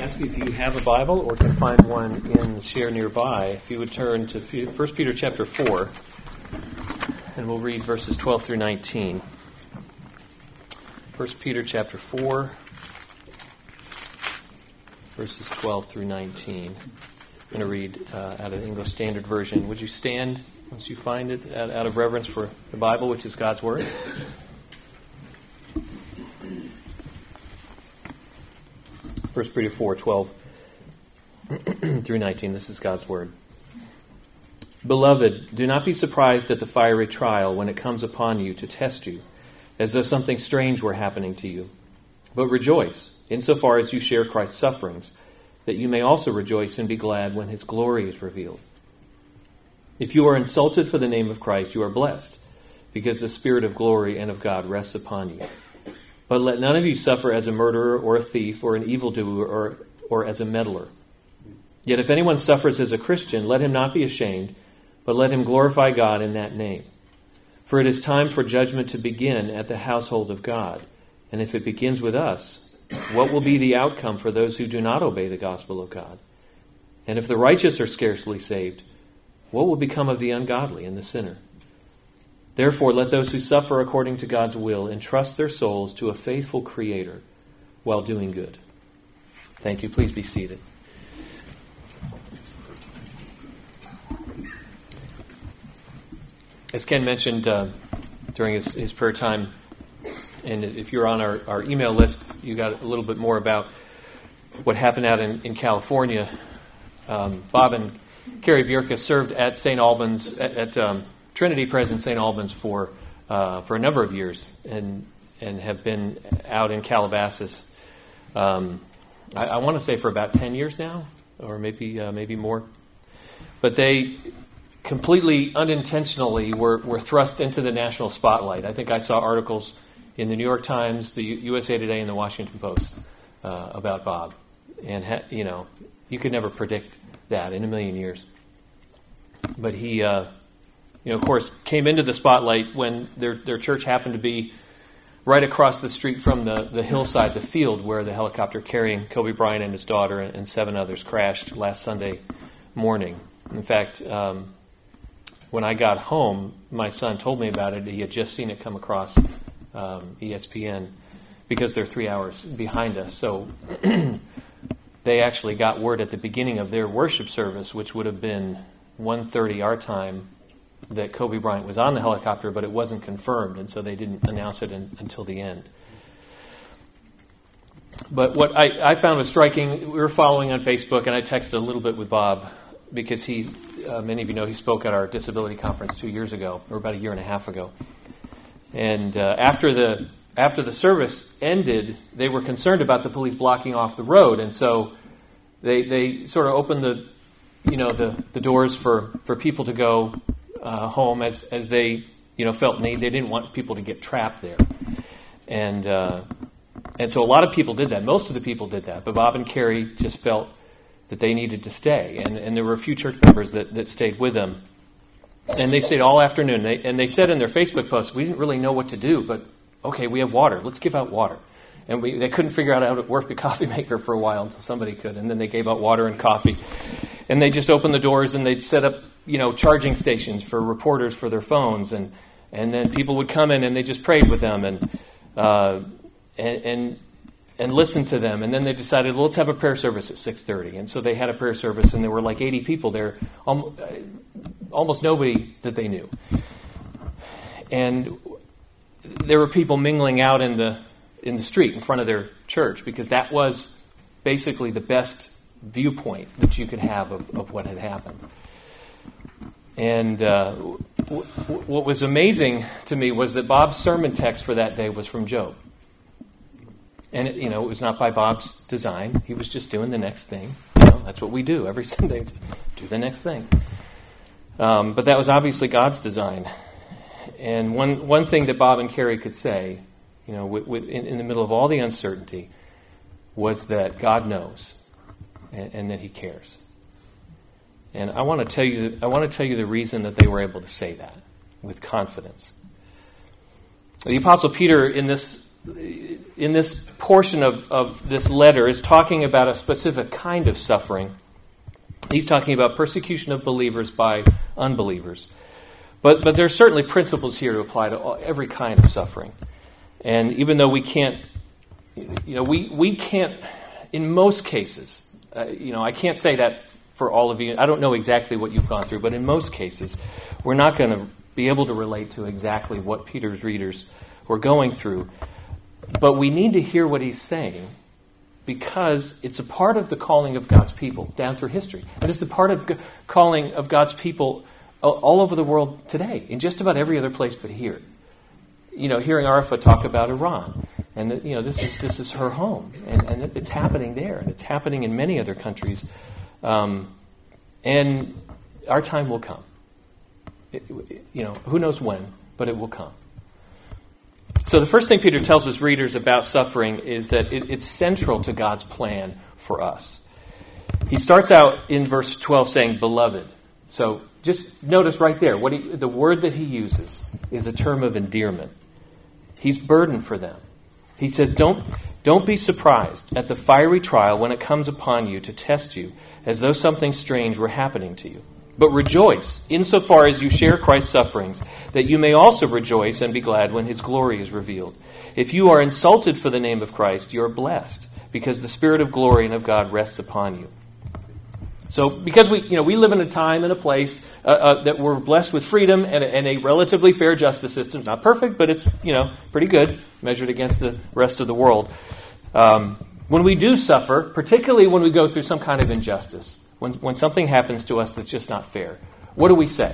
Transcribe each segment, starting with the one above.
ask you if you have a Bible or can find one in the chair nearby, if you would turn to 1 Peter chapter 4, and we'll read verses 12 through 19. 1 Peter chapter 4, verses 12 through 19. I'm going to read out of the English Standard Version. Would you stand once you find it out of reverence for the Bible, which is God's Word? 1 Peter 4, 12 through 19. This is God's Word. Beloved, do not be surprised at the fiery trial when it comes upon you to test you, as though something strange were happening to you. But rejoice, insofar as you share Christ's sufferings, that you may also rejoice and be glad when his glory is revealed. If you are insulted for the name of Christ, you are blessed, because the Spirit of glory and of God rests upon you. But let none of you suffer as a murderer or a thief or an evildoer or as a meddler. Yet if anyone suffers as a Christian, let him not be ashamed, but let him glorify God in that name. For it is time for judgment to begin at the household of God. And if it begins with us, what will be the outcome for those who do not obey the gospel of God? And if the righteous are scarcely saved, what will become of the ungodly and the sinner? Therefore, let those who suffer according to God's will entrust their souls to a faithful Creator while doing good. Thank you. Please be seated. As Ken mentioned during his prayer time, and if you're on our email list, you got a little bit more about what happened out in California. Bob and Carrie Bjerke served at St. Albans, at Trinity Pres in St. Albans for a number of years, and have been out in Calabasas. I want to say for about 10 years now, or maybe more. But they completely unintentionally were thrust into the national spotlight. I think I saw articles in the New York Times, the USA Today, and the Washington Post about Bob, and you could never predict that in a million years. But he, of course, came into the spotlight when their church happened to be right across the street from the hillside, the field where the helicopter carrying Kobe Bryant and his daughter and 7 others crashed last Sunday morning. In fact, when I got home, my son told me about it. He had just seen it come across ESPN because they're 3 hours behind us. So they actually got word at the beginning of their worship service, which would have been 1:30 our time, that Kobe Bryant was on the helicopter, but it wasn't confirmed, and so they didn't announce it until the end. But what I found was striking, we were following on Facebook, and I texted a little bit with Bob, because many of you know, he spoke at our disability conference 2 years ago, or about a year and a half ago. And after the service ended, they were concerned about the police blocking off the road, and so they sort of opened the doors for people to go home as they felt need. They didn't want people to get trapped there, and so a lot of people did that. Most of the people did that, but Bob and Carrie just felt that they needed to stay, and there were a few church members that stayed with them. And they stayed all afternoon. And they said in their Facebook post, we didn't really know what to do, but okay, we have water. Let's give out water. And they couldn't figure out how to work the coffee maker for a while until somebody could. And then they gave out water and coffee. And they just opened the doors and they'd set up, charging stations for reporters for their phones. And then people would come in and they just prayed with them and listened to them. And then they decided, well, let's have a prayer service at 6:30. And so they had a prayer service, and there were like 80 people there, almost nobody that they knew. And there were people mingling out in the street in front of their church, because that was basically the best viewpoint that you could have of what had happened. And what was amazing to me was that Bob's sermon text for that day was from Job. And it was not by Bob's design. He was just doing the next thing. That's what we do every Sunday, do the next thing. But that was obviously God's design. And one thing that Bob and Carrie could say, in the middle of all the uncertainty, was that God knows and that He cares. And I want to tell you the reason that they were able to say that with confidence. The Apostle Peter in this portion of this letter is talking about a specific kind of suffering. He's talking about persecution of believers by unbelievers. But there's certainly principles here to apply to every kind of suffering. And even though we can't, we can't, in most cases, I can't say that for all of you. I don't know exactly what you've gone through, but in most cases, we're not going to be able to relate to exactly what Peter's readers were going through. But we need to hear what he's saying because it's a part of the calling of God's people down through history. And it's the part of calling of God's people all over the world today, in just about every other place but here. Hearing Arifa talk about Iran, and this is her home, and it's happening there, and it's happening in many other countries, and our time will come. Who knows when, but it will come. So the first thing Peter tells his readers about suffering is that it's central to God's plan for us. He starts out in verse 12 saying, "Beloved." So just notice right there, the word that he uses is a term of endearment. He's burdened for them. He says, don't be surprised at the fiery trial when it comes upon you to test you, as though something strange were happening to you. But rejoice, insofar as you share Christ's sufferings, that you may also rejoice and be glad when his glory is revealed. If you are insulted for the name of Christ, you are blessed, because the Spirit of glory and of God rests upon you. So, because we live in a time and a place that we're blessed with freedom and a relatively fair justice system. Not perfect, but it's pretty good measured against the rest of the world. When we do suffer, particularly when we go through some kind of injustice, when something happens to us that's just not fair, what do we say?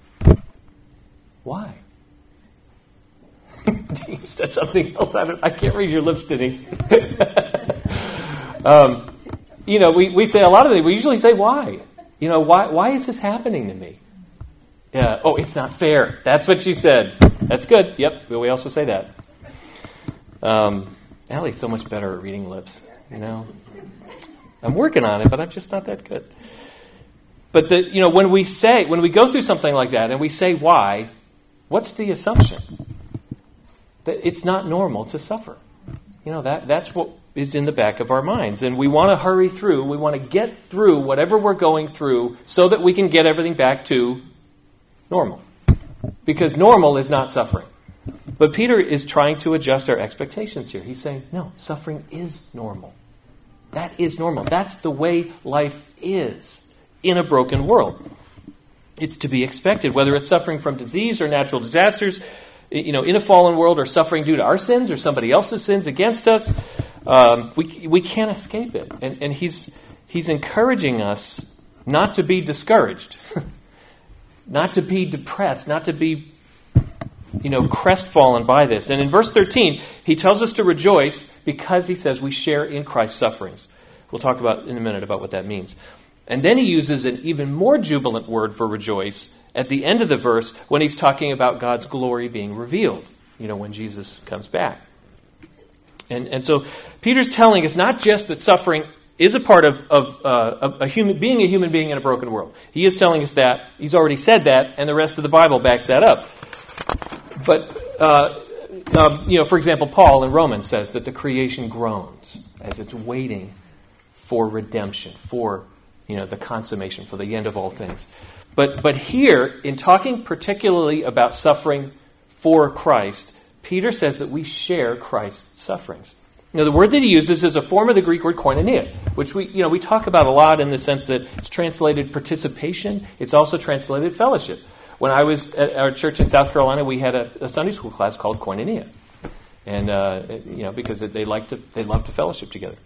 Why? You said something else. I can't read your lips, Denise. We say a lot of things. We usually say, why? Why is this happening to me? It's not fair. That's what you said. That's good. Yep, we also say that. Allie's so much better at reading lips, I'm working on it, but I'm just not that good. But when we go through something like that and we say why, what's the assumption? That it's not normal to suffer. That's what is in the back of our minds. And we want to hurry through. We want to get through whatever we're going through so that we can get everything back to normal. Because normal is not suffering. But Peter is trying to adjust our expectations here. He's saying, no, suffering is normal. That is normal. That's the way life is in a broken world. It's to be expected, whether it's suffering from disease or natural disasters, in a fallen world, or suffering due to our sins or somebody else's sins against us. We can't escape it. And he's encouraging us not to be discouraged, not to be depressed, not to be crestfallen by this. And in verse 13, he tells us to rejoice because he says we share in Christ's sufferings. We'll talk about in a minute about what that means. And then he uses an even more jubilant word for rejoice at the end of the verse when he's talking about God's glory being revealed, when Jesus comes back. And so Peter's telling us not just that suffering is a part of a human being in a broken world. He is telling us that. He's already said that, and the rest of the Bible backs that up. But, for example, Paul in Romans says that the creation groans as it's waiting for redemption, for the consummation, for the end of all things. But here, in talking particularly about suffering for Christ, Peter says that we share Christ's sufferings. Now, the word that he uses is a form of the Greek word koinonia, which we talk about a lot in the sense that it's translated participation. It's also translated fellowship. When I was at our church in South Carolina, we had a Sunday school class called koinonia, and because they love to fellowship together.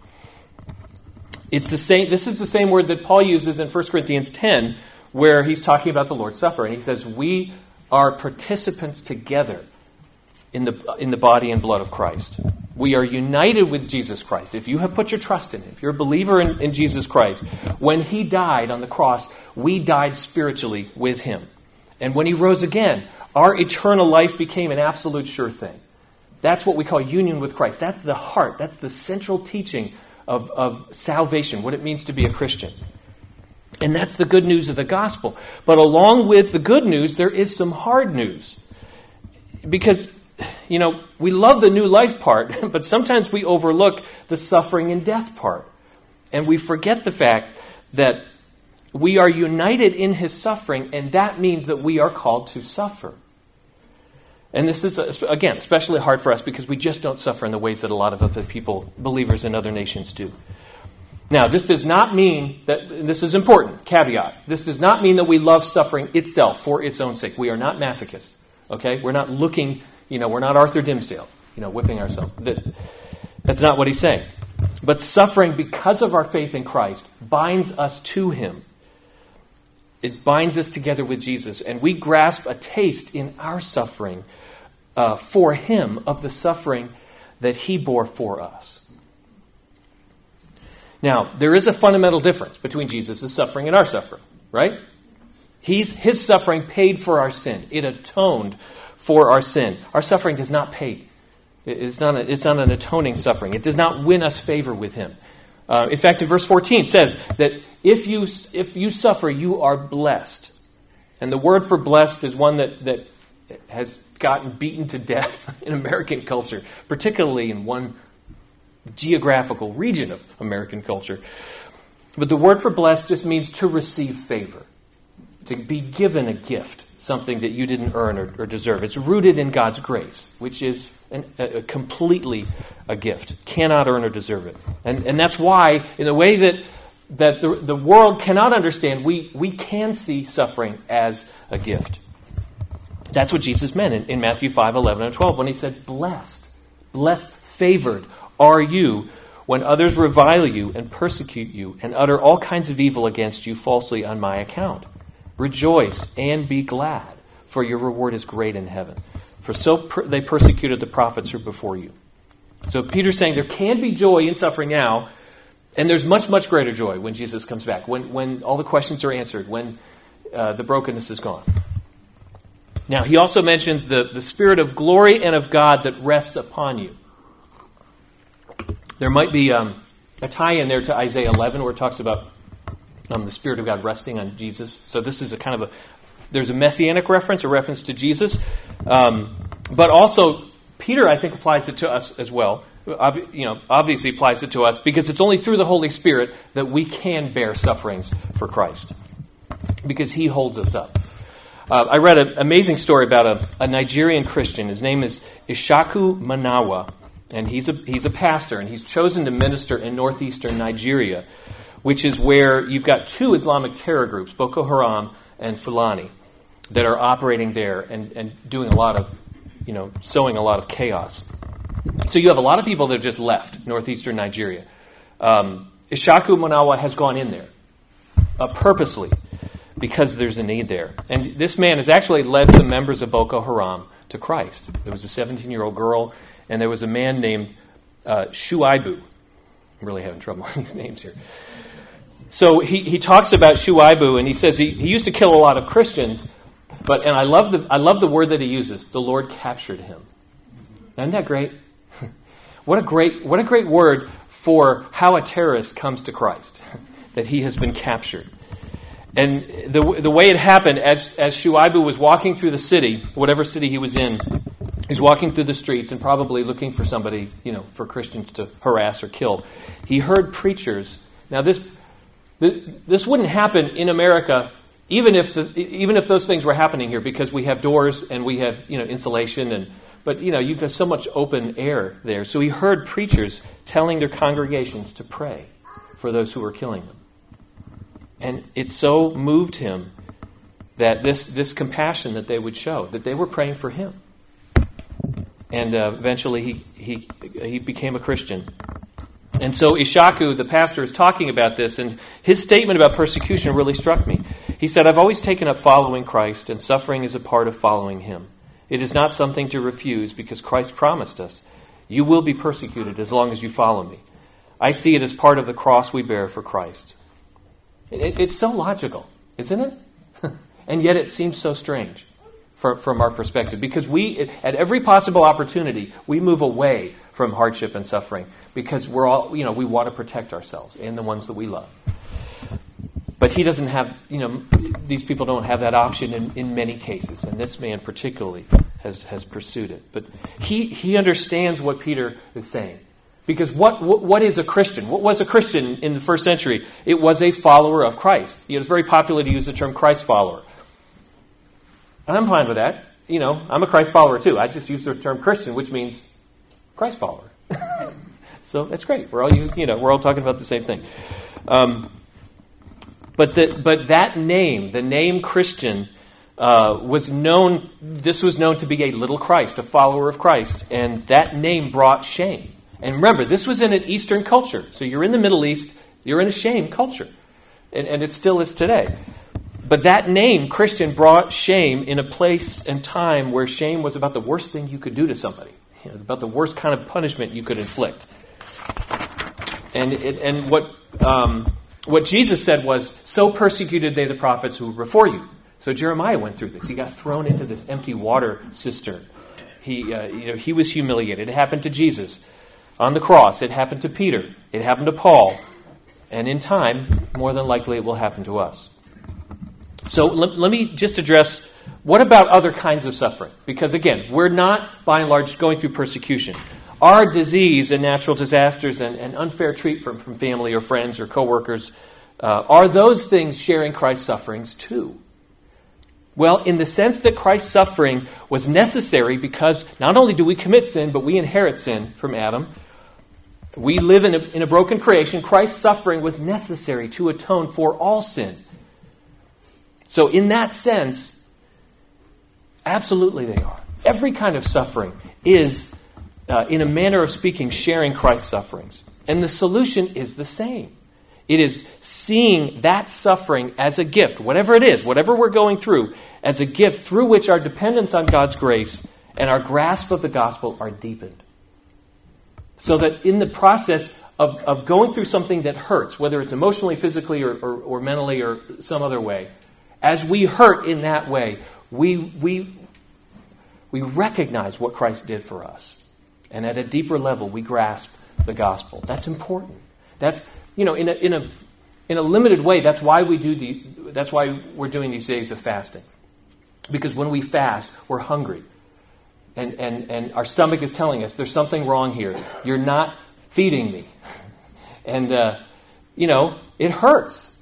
It's the same. This is the same word that Paul uses in 1 Corinthians 10, where he's talking about the Lord's Supper, and he says we are participants together in the body and blood of Christ. We are united with Jesus Christ. If you have put your trust in him, if you're a believer in Jesus Christ, when he died on the cross, we died spiritually with him. And when he rose again, our eternal life became an absolute sure thing. That's what we call union with Christ. That's the heart. That's the central teaching of salvation, what it means to be a Christian. And that's the good news of the gospel. But along with the good news, there is some hard news. Because we love the new life part, but sometimes we overlook the suffering and death part. And we forget the fact that we are united in his suffering, and that means that we are called to suffer. And this is, again, especially hard for us because we just don't suffer in the ways that a lot of other people, believers in other nations, do. Now, this does not mean that, and this is important, caveat, this does not mean that we love suffering itself for its own sake. We are not masochists, okay? We're not looking, we're not Arthur Dimmesdale, whipping ourselves. That's not what he's saying. But suffering because of our faith in Christ binds us to him. It binds us together with Jesus, and we grasp a taste in our suffering for him of the suffering that he bore for us. Now, there is a fundamental difference between Jesus' suffering and our suffering, right? His suffering paid for our sin. It atoned for our sin. Our suffering does not pay. It's not an atoning suffering. It does not win us favor with him. In fact, in verse 14 says that if you suffer, you are blessed. And the word for blessed is one that has gotten beaten to death in American culture, particularly in one geographical region of American culture. But the word for blessed just means to receive favor, to be given a gift, something that you didn't earn or deserve. It's rooted in God's grace, which is completely a gift. Cannot earn or deserve it. And that's why, in a way that the world cannot understand, we can see suffering as a gift. That's what Jesus meant in Matthew 5, 11, and 12 when he said, blessed, favored are you when others revile you and persecute you and utter all kinds of evil against you falsely on my account. Rejoice and be glad, for your reward is great in heaven. For so they persecuted the prophets who were before you. So Peter's saying there can be joy in suffering now, and there's much, much greater joy when Jesus comes back, when all the questions are answered, when the brokenness is gone. Now, he also mentions the Spirit of glory and of God that rests upon you. There might be a tie-in there to Isaiah 11 where it talks about the Spirit of God resting on Jesus. So this is there's a messianic reference, a reference to Jesus. But also, Peter, I think, applies it to us as well. Obviously applies it to us because it's only through the Holy Spirit that we can bear sufferings for Christ. Because he holds us up. I read an amazing story about a Nigerian Christian. His name is Ishaku Manawa. And he's a pastor, and he's chosen to minister in northeastern Nigeria, which is where you've got two Islamic terror groups, Boko Haram and Fulani, that are operating there and doing a lot of, sowing a lot of chaos. So you have a lot of people that have just left northeastern Nigeria. Ishaku Manawa has gone in there purposely because there's a need there. And this man has actually led some members of Boko Haram to Christ. There was a 17-year-old girl, and there was a man named Shuaibu. I'm really having trouble with these names here. So he talks about Shuaibu, and he says he used to kill a lot of Christians, and I love the word that he uses. The Lord captured him. Isn't that great? What a great word for how a terrorist comes to Christ, that he has been captured. And the way it happened, as Shuaibu was walking through the city, whatever city he was in, he's walking through the streets and probably looking for somebody, for Christians to harass or kill. He heard preachers. Now this wouldn't happen in America, even if those things were happening here, because we have doors and we have insulation but you've got so much open air there. So he heard preachers telling their congregations to pray for those who were killing them. And it so moved him that this compassion that they would show, that they were praying for him. And eventually he became a Christian. And so Ishaku, the pastor, is talking about this, and his statement about persecution really struck me. He said, "I've always taken up following Christ, and suffering is a part of following him. It is not something to refuse because Christ promised us, 'You will be persecuted as long as you follow me.' I see it as part of the cross we bear for Christ." It's so logical, isn't it? And yet it seems so strange from our perspective, because we, at every possible opportunity, we move away from hardship and suffering because we're all, we want to protect ourselves and the ones that we love. But he doesn't have, these people don't have that option in many cases, and this man particularly has pursued it. But he understands what Peter is saying. Because what is a Christian? What was a Christian in the first century? It was a follower of Christ. It was very popular to use the term Christ follower. And I'm fine with that. I'm a Christ follower too. I just use the term Christian, which means Christ follower. So that's great. We're all talking about the same thing. But that name, the name Christian, was known. This was known to be a little Christ, a follower of Christ, and that name brought shame. And remember, this was in an Eastern culture. So you're in the Middle East, you're in a shame culture. And it still is today. But that name, Christian, brought shame in a place and time where shame was about the worst thing you could do to somebody. It was about the worst kind of punishment you could inflict. And what Jesus said was, so persecuted they the prophets who were before you. So Jeremiah went through this. He got thrown into this empty water cistern. He was humiliated. It happened to Jesus on the cross. It happened to Peter. It happened to Paul. And in time, more than likely, it will happen to us. So let me just address, what about other kinds of suffering? Because again, we're not, by and large, going through persecution. Our disease and natural disasters and unfair treatment from family or friends or coworkers, are those things sharing Christ's sufferings too? Well, in the sense that Christ's suffering was necessary because not only do we commit sin, but we inherit sin from Adam. We live in a broken creation. Christ's suffering was necessary to atone for all sin. So in that sense, absolutely they are. Every kind of suffering is, in a manner of speaking, sharing Christ's sufferings. And the solution is the same. It is seeing that suffering as a gift, whatever it is, whatever we're going through, as a gift through which our dependence on God's grace and our grasp of the gospel are deepened. So that in the process of going through something that hurts, whether it's emotionally, physically, or mentally, or some other way, as we hurt in that way, we recognize what Christ did for us. And at a deeper level, we grasp the gospel. That's important. That's, in a limited way, that's why we're doing these days of fasting. Because when we fast, we're hungry. And our stomach is telling us, there's something wrong here. You're not feeding me. And, it hurts.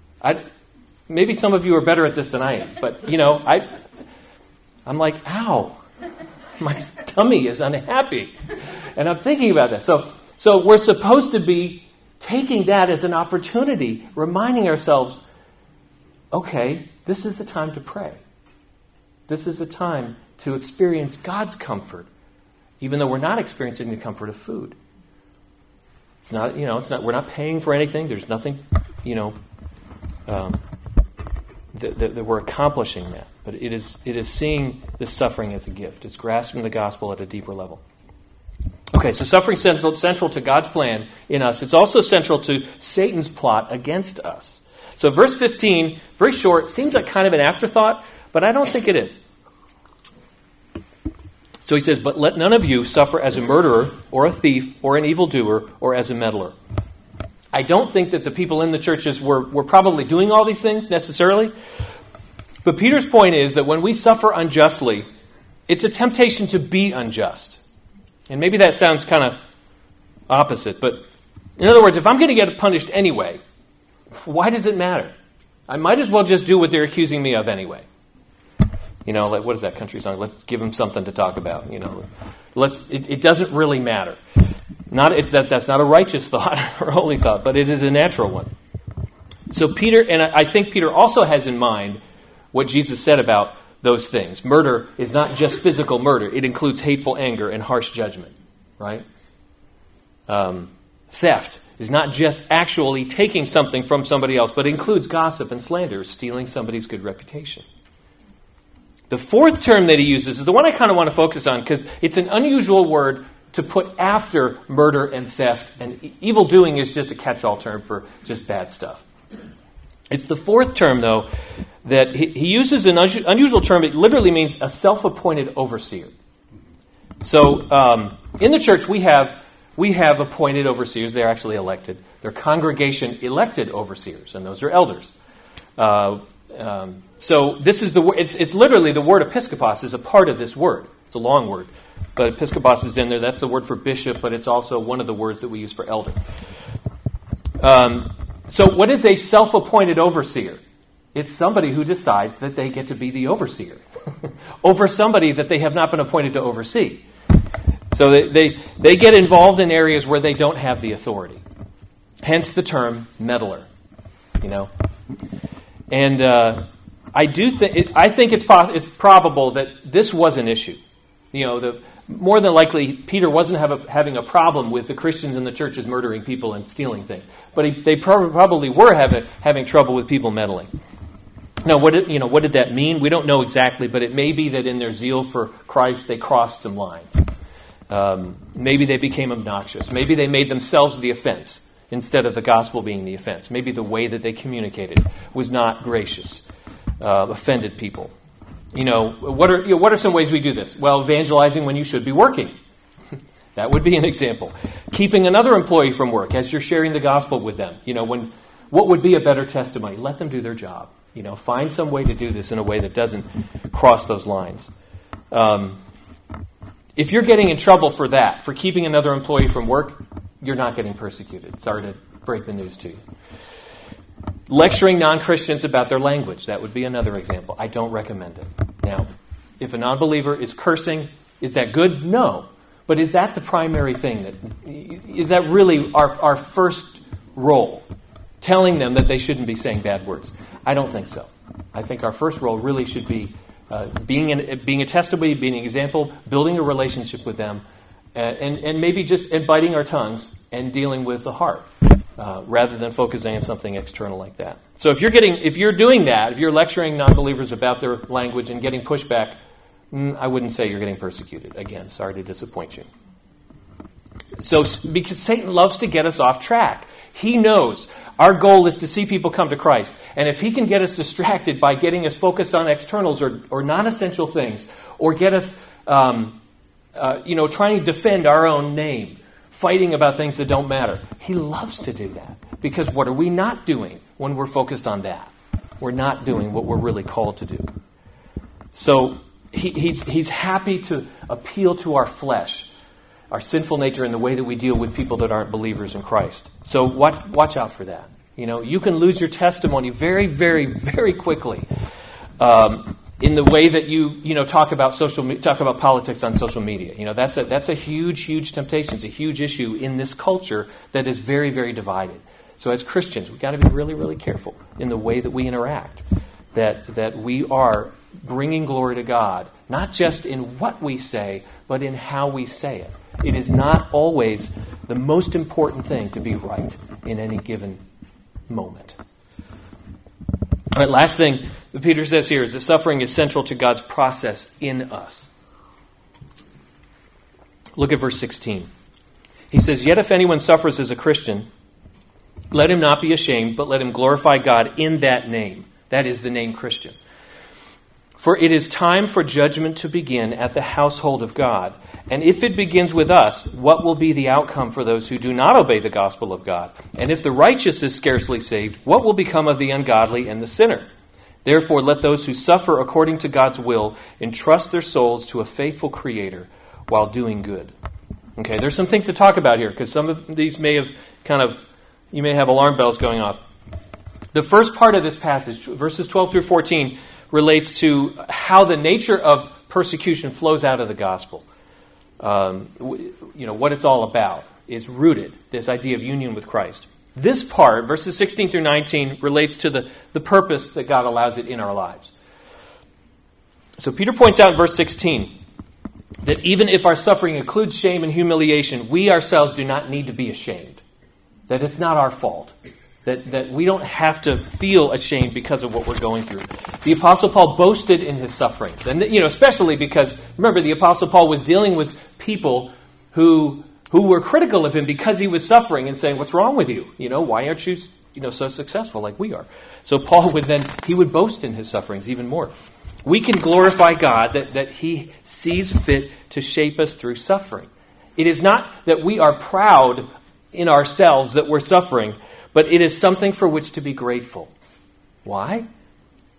Maybe some of you are better at this than I am. But, I'm like, ow. My tummy is unhappy. And I'm thinking about that. So we're supposed to be taking that as an opportunity, reminding ourselves, okay, this is a time to pray. This is a time to experience God's comfort, even though we're not experiencing the comfort of food. It's not, we're not paying for anything. There's nothing, that we're accomplishing that. But it is seeing this suffering as a gift. It's grasping the gospel at a deeper level. Okay, so suffering is central to God's plan in us. It's also central to Satan's plot against us. So verse 15, very short, seems like kind of an afterthought, but I don't think it is. So he says, but let none of you suffer as a murderer or a thief or an evildoer or as a meddler. I don't think that the people in the churches were probably doing all these things necessarily. But Peter's point is that when we suffer unjustly, it's a temptation to be unjust. And maybe that sounds kind of opposite. But in other words, if I'm going to get punished anyway, why does it matter? I might as well just do what they're accusing me of anyway. Like, what is that country song? Let's give them something to talk about. It doesn't really matter. That's not a righteous thought or holy thought, but it is a natural one. So Peter, and I think Peter also has in mind what Jesus said about those things. Murder is not just physical murder. It includes hateful anger and harsh judgment, right? Theft is not just actually taking something from somebody else, but includes gossip and slander, stealing somebody's good reputation. The fourth term that he uses is the one I kind of want to focus on because it's an unusual word to put after murder and theft, and evildoing is just a catch-all term for just bad stuff. It's the fourth term, though, that he uses an unusual term. It literally means a self-appointed overseer. So in the church, we have appointed overseers. They're actually elected. They're congregation elected overseers, and those are elders. So this is it's literally the word episkopos is a part of this word. It's a long word, but episkopos is in there. That's the word for bishop, but it's also one of the words that we use for elder. So what is a self-appointed overseer? It's somebody who decides that they get to be the overseer over somebody that they have not been appointed to oversee. So they get involved in areas where they don't have the authority. Hence the term meddler. And I think it's probable that this was an issue. More than likely, Peter wasn't having a problem with the Christians in the churches murdering people and stealing things, but they probably were having trouble with people meddling. Now, what did that mean? We don't know exactly, but it may be that in their zeal for Christ, they crossed some lines. Maybe they became obnoxious. Maybe they made themselves the offense instead of the gospel being the offense. Maybe the way that they communicated was not gracious, offended people. What are some ways we do this? Well, evangelizing when you should be working. That would be an example. Keeping another employee from work as you're sharing the gospel with them. What would be a better testimony? Let them do their job. Find some way to do this in a way that doesn't cross those lines. If you're getting in trouble for that, for keeping another employee from work, you're not getting persecuted. Sorry to break the news to you. Lecturing non-Christians about their language, that would be another example. I don't recommend it. Now, if a non-believer is cursing, is that good? No. But is that the primary thing? Is that really our first role? Telling them that they shouldn't be saying bad words? I don't think so. I think our first role really should be being a testimony, being an example, building a relationship with them, and maybe just biting our tongues and dealing with the heart. Rather than focusing on something external like that. So if you're doing that, if you're lecturing non-believers about their language and getting pushback, I wouldn't say you're getting persecuted. Again, sorry to disappoint you. So because Satan loves to get us off track. He knows our goal is to see people come to Christ. And if he can get us distracted by getting us focused on externals or non-essential things, or get us trying to defend our own name, fighting about things that don't matter. He loves to do that. Because what are we not doing when we're focused on that? We're not doing what we're really called to do. So he's happy to appeal to our flesh, our sinful nature, in the way that we deal with people that aren't believers in Christ. So watch out for that. You can lose your testimony very, very, very quickly. In the way that you talk about politics on social media. That's a huge temptation. It's a huge issue in this culture that is very, very divided. So as Christians, we've got to be really, really careful in the way that we interact. That we are bringing glory to God, not just in what we say, but in how we say it. It is not always the most important thing to be right in any given moment. All right, last thing that Peter says here is that suffering is central to God's process in us. Look at verse 16. He says, "Yet if anyone suffers as a Christian, let him not be ashamed, but let him glorify God in that name." That is the name Christian. "For it is time for judgment to begin at the household of God. And if it begins with us, what will be the outcome for those who do not obey the gospel of God? And if the righteous is scarcely saved, what will become of the ungodly and the sinner? Therefore, let those who suffer according to God's will entrust their souls to a faithful Creator while doing good." Okay, there's some things to talk about here, because some of these may have you may have alarm bells going off. The first part of this passage, verses 12 through 14, relates to how the nature of persecution flows out of the gospel. What it's all about is rooted, this idea of union with Christ. This part, verses 16 through 19, relates to the purpose that God allows it in our lives. So Peter points out in verse 16 that even if our suffering includes shame and humiliation, we ourselves do not need to be ashamed. That it's not our fault. That we don't have to feel ashamed because of what we're going through. The Apostle Paul boasted in his sufferings. And, especially because, remember, the Apostle Paul was dealing with people who were critical of him because he was suffering and saying, "What's wrong with you? Why aren't you, so successful like we are?" So Paul would boast in his sufferings even more. We can glorify God that he sees fit to shape us through suffering. It is not that we are proud in ourselves that we're suffering, but it is something for which to be grateful. Why?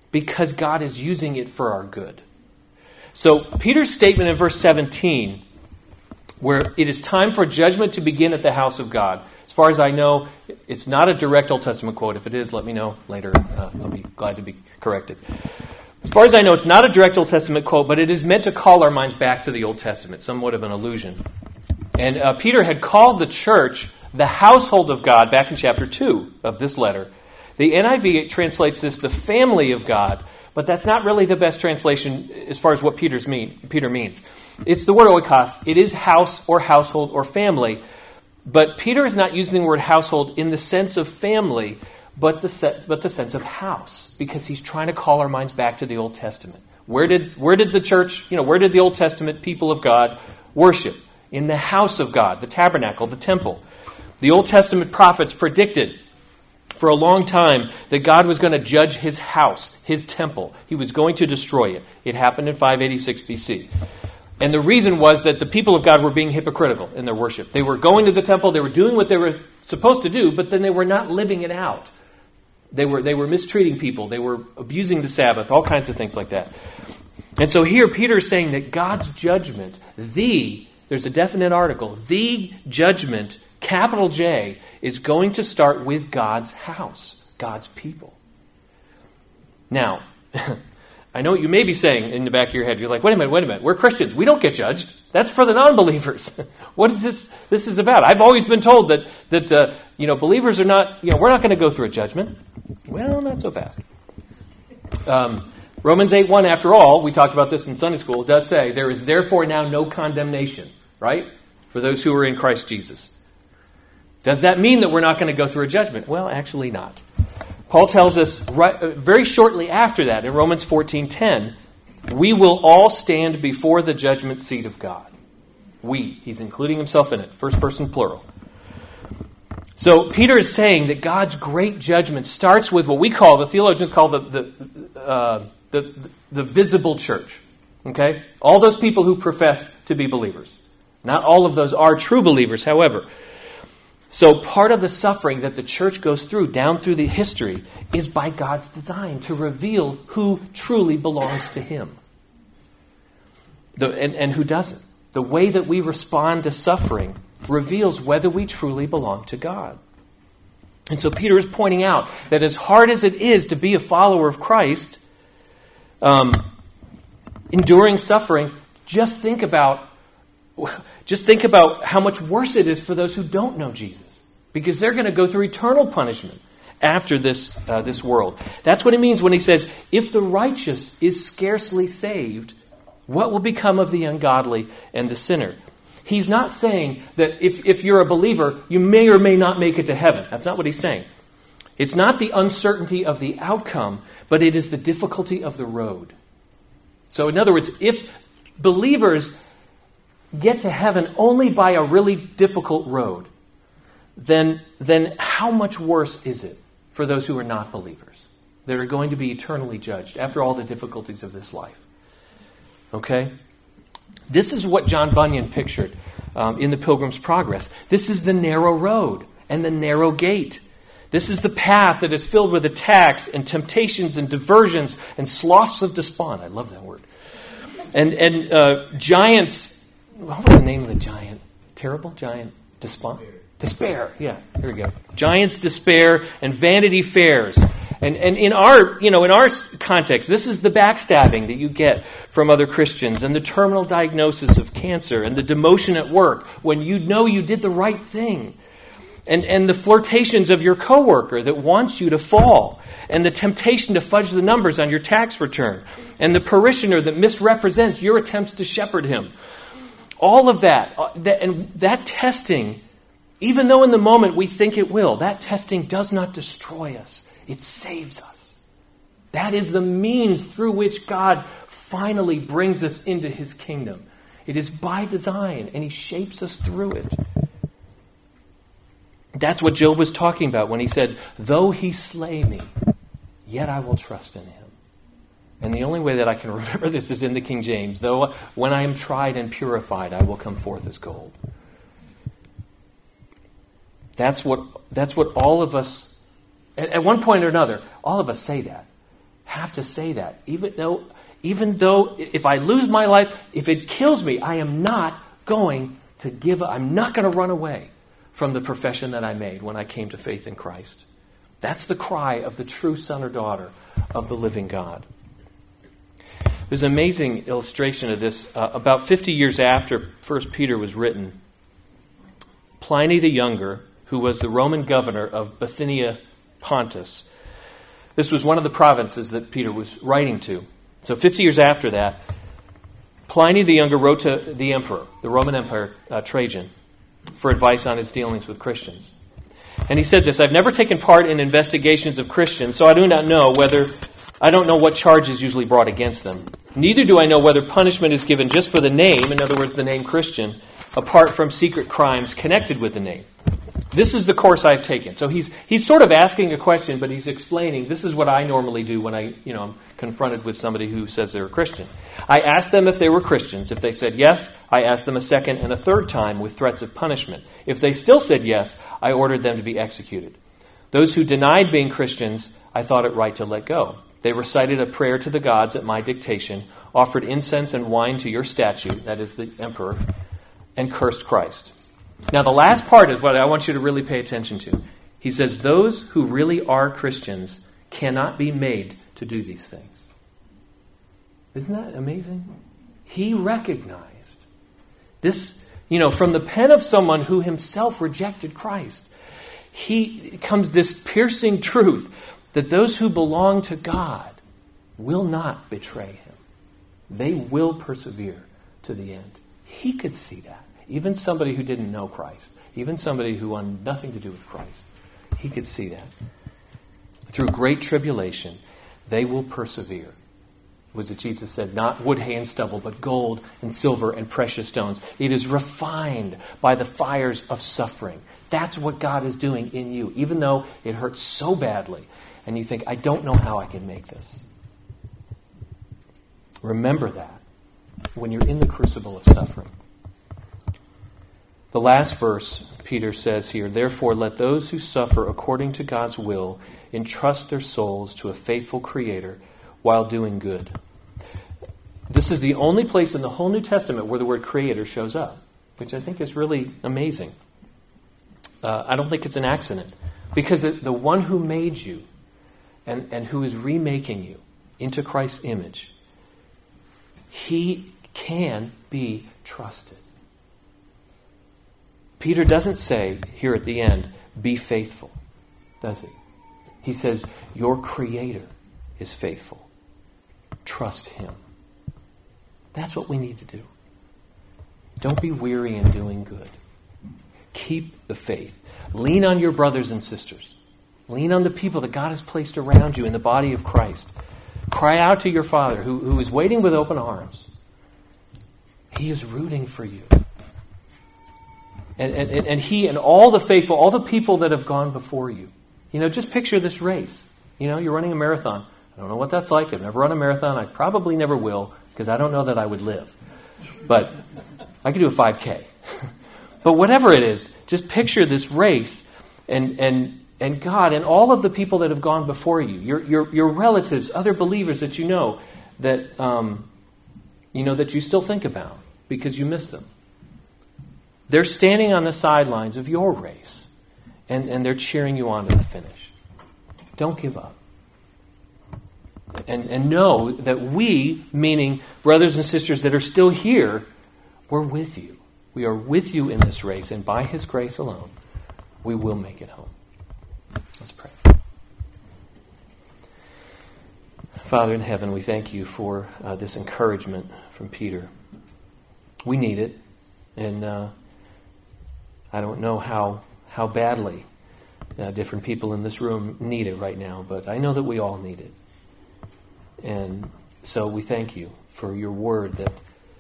because God is using it for our good. So Peter's statement in verse 17, where it is time for judgment to begin at the house of God. As far as I know, it's not a direct Old Testament quote. If it is, let me know later. I'll be glad to be corrected. As far as I know, it's not a direct Old Testament quote, but it is meant to call our minds back to the Old Testament, somewhat of an allusion. And Peter had called the church the household of God back in chapter 2 of this letter. The NIV translates this the family of God, but that's not really the best translation as far as what Peter means. It's the word oikos. It is house or household or family, but Peter is not using the word household in the sense of family, but the sense of house, because he's trying to call our minds back to the Old Testament. Where did the church, where did the Old Testament people of God worship? In the house of God, the tabernacle, the temple. The Old Testament prophets predicted for a long time that God was going to judge his house, his temple. He was going to destroy it. It happened in 586 BC. And the reason was that the people of God were being hypocritical in their worship. They were going to the temple, they were doing what they were supposed to do, but then they were not living it out. They were mistreating people, they were abusing the Sabbath, all kinds of things like that. And so here Peter is saying that God's judgment, there's a definite article, the judgment, capital J, is going to start with God's house, God's people. Now, I know what you may be saying in the back of your head. You're like, wait a minute. We're Christians. We don't get judged. That's for the non-believers. What is this is about? I've always been told that believers are not, we're not going to go through a judgment. Well, not so fast. Romans 8:1, after all, we talked about this in Sunday school, does say, there is therefore now no condemnation, right? For those who are in Christ Jesus. Does that mean that we're not going to go through a judgment? Well, actually not. Paul tells us very shortly after that, in Romans 14:10, we will all stand before the judgment seat of God. He's including himself in it, first person plural. So Peter is saying that God's great judgment starts with what the theologians call the visible church. Okay? All those people who profess to be believers. Not all of those are true believers, however. So part of the suffering that the church goes through down through the history is by God's design to reveal who truly belongs to Him and who doesn't. The way that we respond to suffering reveals whether we truly belong to God. And so Peter is pointing out that as hard as it is to be a follower of Christ, enduring suffering, just think about how much worse it is for those who don't know Jesus, because they're going to go through eternal punishment after this world. That's what it means when he says, if the righteous is scarcely saved, what will become of the ungodly and the sinner? He's not saying that if you're a believer, you may or may not make it to heaven. That's not what he's saying. It's not the uncertainty of the outcome, but it is the difficulty of the road. So in other words, if believers get to heaven only by a really difficult road, then how much worse is it for those who are not believers, that are going to be eternally judged after all the difficulties of this life? Okay? This is what John Bunyan pictured in The Pilgrim's Progress. This is the narrow road and the narrow gate. This is the path that is filled with attacks and temptations and diversions and sloughs of despond. I love that word. And giants. What was the name of the giant? Terrible giant? Despair. Yeah, here we go. Giants, despair, and vanity fairs. And in our context, this is the backstabbing that you get from other Christians, and the terminal diagnosis of cancer, and the demotion at work when you know you did the right thing, and the flirtations of your coworker that wants you to fall, and the temptation to fudge the numbers on your tax return, and the parishioner that misrepresents your attempts to shepherd him. All of that testing, even though in the moment we think it will, that testing does not destroy us. It saves us. That is the means through which God finally brings us into His kingdom. It is by design, and He shapes us through it. That's what Job was talking about when he said, though He slay me, yet I will trust in Him. And the only way that I can remember this is in the King James. Though when I am tried and purified, I will come forth as gold. That's what all of us, at one point or another, all of us say that. have to say that. Even though if I lose my life, if it kills me, I am not going to give up. I'm not going to run away from the profession that I made when I came to faith in Christ. That's the cry of the true son or daughter of the living God. There's an amazing illustration of this. About 50 years after 1 Peter was written, Pliny the Younger, who was the Roman governor of Bithynia Pontus, this was one of the provinces that Peter was writing to. So 50 years after that, Pliny the Younger wrote to the emperor, the Roman Emperor Trajan, for advice on his dealings with Christians. And he said this, I've never taken part in investigations of Christians, so I do not know what charge is usually brought against them. Neither do I know whether punishment is given just for the name, in other words, the name Christian, apart from secret crimes connected with the name. This is the course I've taken. So he's sort of asking a question, but he's explaining, this is what I normally do when I'm confronted with somebody who says they're a Christian. I asked them if they were Christians. If they said yes, I asked them a second and a third time with threats of punishment. If they still said yes, I ordered them to be executed. Those who denied being Christians, I thought it right to let go. They recited a prayer to the gods at my dictation, offered incense and wine to your statue, that is the emperor, and cursed Christ. Now, the last part is what I want you to really pay attention to. He says, those who really are Christians cannot be made to do these things. Isn't that amazing? He recognized this, from the pen of someone who himself rejected Christ. Comes this piercing truth that those who belong to God will not betray him. They will persevere to the end. He could see that. Even somebody who didn't know Christ, even somebody who had nothing to do with Christ, he could see that. Through great tribulation, they will persevere. Was it Jesus said, not wood, hay, and stubble, but gold and silver and precious stones. It is refined by the fires of suffering. That's what God is doing in you, even though it hurts so badly. And you think, I don't know how I can make this. Remember that when you're in the crucible of suffering. The last verse, Peter says here, therefore let those who suffer according to God's will entrust their souls to a faithful Creator while doing good. This is the only place in the whole New Testament where the word Creator shows up, which I think is really amazing. I don't think it's an accident, because the one who made you and who is remaking you into Christ's image, he can be trusted. Peter doesn't say here at the end, be faithful, does he? He says, your Creator is faithful. Trust him. That's what we need to do. Don't be weary in doing good. Keep the faith. Lean on your brothers and sisters. Lean on the people that God has placed around you in the body of Christ. Cry out to your Father who is waiting with open arms. He is rooting for you. And he and all the faithful, all the people that have gone before you. Just picture this race. You're running a marathon. I don't know what that's like. I've never run a marathon. I probably never will, because I don't know that I would live. But I could do a 5K. But whatever it is, just picture this race and God and all of the people that have gone before you, your relatives, other believers that that that you still think about because you miss them. They're standing on the sidelines of your race, and they're cheering you on to the finish. Don't give up. And know that we, meaning brothers and sisters that are still here, we're with you. We are with you in this race, and by His grace alone, we will make it home. Let's pray. Father in heaven, we thank you for this encouragement from Peter. We need it, and I don't know how badly different people in this room need it right now, but I know that we all need it. And so we thank you for your word that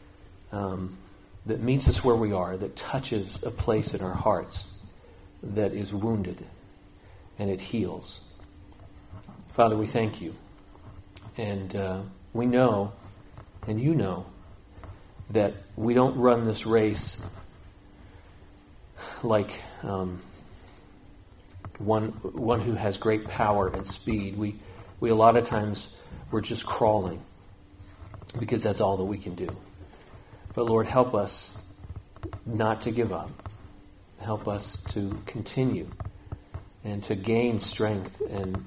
meets us where we are, that touches a place in our hearts that is wounded, and it heals. Father, we thank you. And we know, and you know, that we don't run this race like one who has great power and speed. We a lot of times we're just crawling because that's all that we can do. But Lord, help us not to give up. Help us to continue and to gain strength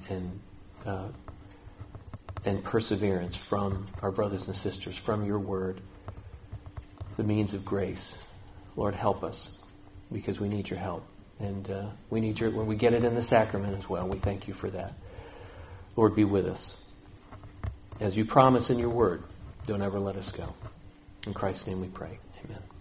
and perseverance from our brothers and sisters, from your word, the means of grace. Lord, help us because we need your help. And we need your, when we get it in the sacrament as well, we thank you for that. Lord, be with us. As you promise in your word, don't ever let us go. In Christ's name we pray. Amen.